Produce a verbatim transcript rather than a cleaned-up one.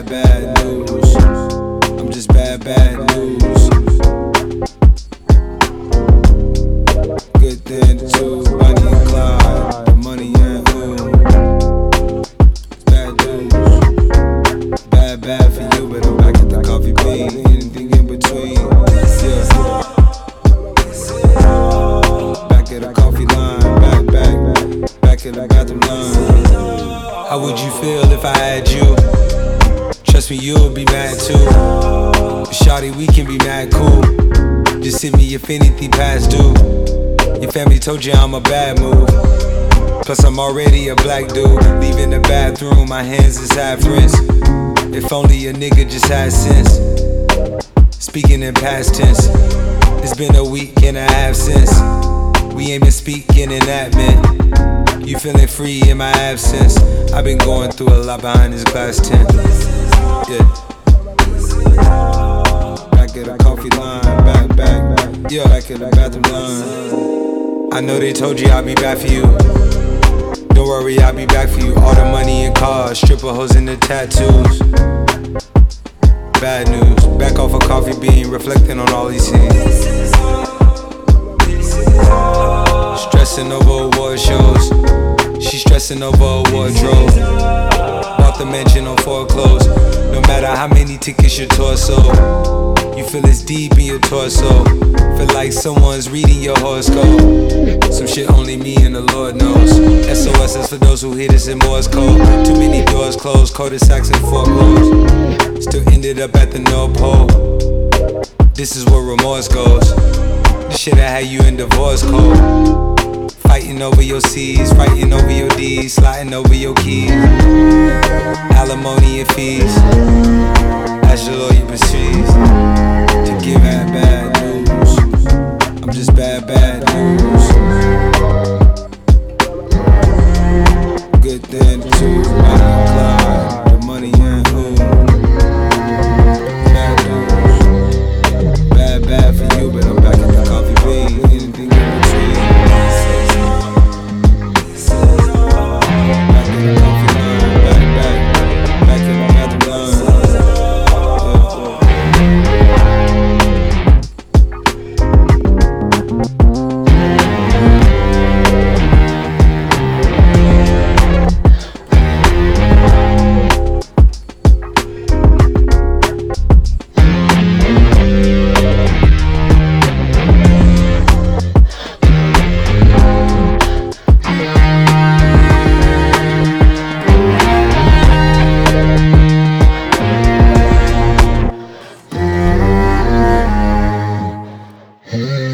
bad, bad news. I'm just bad, bad news. Good thing too, Bonnie and Clyde, the money and who. It's bad news. Bad, bad for you, but I'm back at the coffee bean. Anything in between, yeah. Back at the coffee line, back, back, back at the bathroom line. How would you feel if I had you? Trust me, you'll be mad too. But shawty, we can be mad cool. Just hit me if anything past due. Your family told you I'm a bad move. Plus I'm already a black dude. Leaving the bathroom, my hands is half rinsed. If only a nigga just had sense. Speaking in past tense. It's been a week and a half since we ain't been speaking in that minute. You feeling free in my absence. I've been going through a lot behind this glass tent. Yeah. Back at the coffee line, back, back. Yeah, back at the bathroom line. I know they told you I'll be back for you. Don't worry, I'll be back for you. All the money and cars, stripper hoes and the tattoos. Bad news, back off a coffee bean, reflecting on all these scenes. Stressing over award shows. She stressing over a wardrobe. Bought the mansion on foreclosed. No matter how many tickets your torso, you feel it's deep in your torso. Feel like someone's reading your horoscope. Some shit only me and the Lord knows. S O S is for those who hit us in Morse code. Too many doors closed, cul-de-sacs and foreclosed. Still ended up at the North Pole. This is where remorse goes. The shit that had you in divorce code. Fighting over your C's, fighting over your D's, sliding over your keys. Alimony and fees. As your lawyer proceeds to give bad, bad news. I'm just bad, bad news. Good thing too, Bonnie and Clyde, the money and who. Bad news. Bad, bad for you, but I'm back at the coffee bean. Anything in between. Hey.